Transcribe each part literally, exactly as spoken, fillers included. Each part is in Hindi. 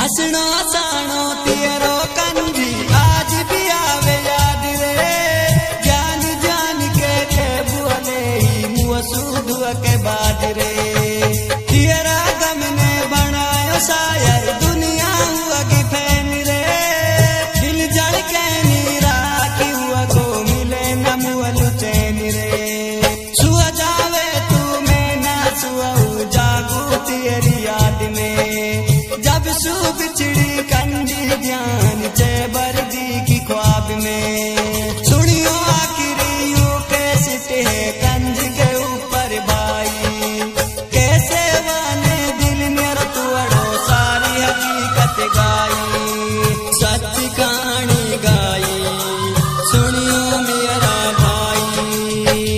हसनो सानो तेरो कंजी आज भी आवे याद रे। जान जान के थे बुअले ही मुँह सूधु के बाद रे। तेरा गम ने बनायो शायर दुनिया हुआ की फैन रे। दिल जड़ के नीरा की हुआ को मिले न मुअलु चैन रे। सुआ जावे तू मैं ना सुआ जागू तेरी याद में। जब सू बिछड़ी कंजी ध्यान चे बरदी की ख्वाब में। सुनियो आखिरी यू कैसे है कंज के ऊपर भाई। कैसे वाने दिल मेरा तुअड़ो सारी हकीकत गाई। सच कहानी गाई सुनियो मेरा भाई।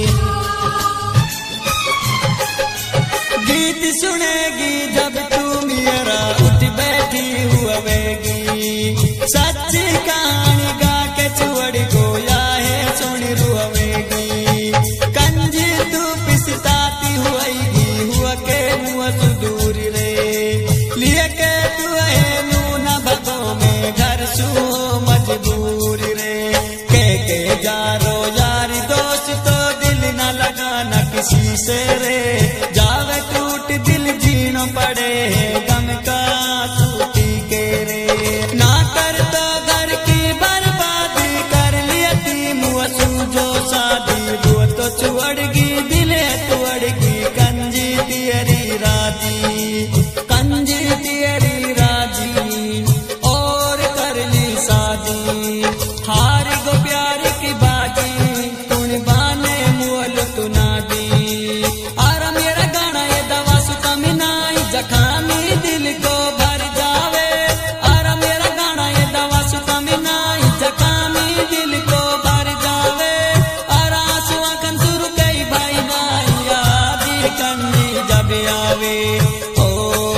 गीत सुनेगी जब तू मेरा उठ बैठी हुएगी। सच्ची कहानी गा के चुअड़ गोया है सुन रुएगी। कंजी तू पिसताती हुएगी हुआ के मुँह तू दूर रे। लिए के तू है नू न भगो में घर सू मजबूर रे। के के जारो यारी दोस्त तो दिल न लगाना किसी से रे। जावे टूट दिल जीनो पड़े गम का सूती के रे। ना कर तो घर की बर्बादी कर लिया ती मुँह सूझो शादी। वो तो चुअड़गी दिले तुअड़गी कंजी तेरी राजी। कंजी तेरी राजी और कर ली शादी। हार गो प्यार की बाजी तुन बाने मुअल तुना दी। आरा मेरा गाना ये दवा सुतमी नाई जखामी दिल को भर जावे। आरा मेरा गाना ये दवा सुतमी नाई जखामी दिल को भर जावे। आरा आंसुआ कन सुरु कई भाई नाई यादी कंजी जब आवे। ओ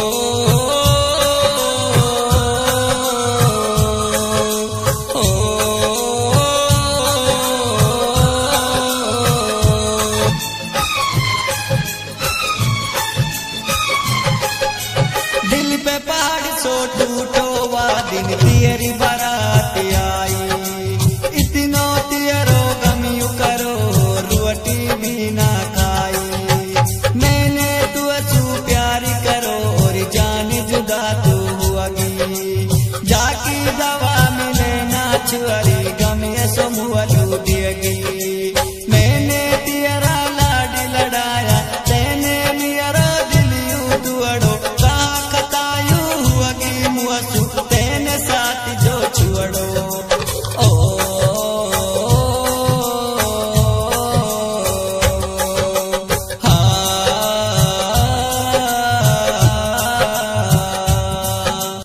ओ, दिल पे पहाड़ सो टूटो वा दिन तेरी बारात आई। इतनो तेरो गमियु करो रोटी भी ना खाई। मैंने तू असू प्यार करो और जान जुदा तू हुआगी। जाकी दवा मिले ना छुअरी